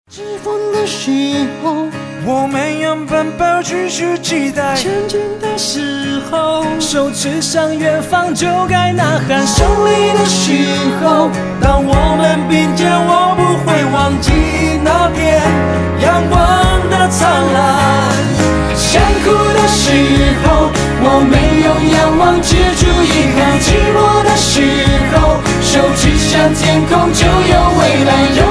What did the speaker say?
指缝的时候， 我们用奔跑继续期待前进的时候， 手指向远方就该呐喊。 胜利的时候， 当我们并肩，我不会忘记那片阳光的灿烂。 想哭的时候，我没有仰望，止住遗憾。寂寞的时候，手指向天空，就有未来。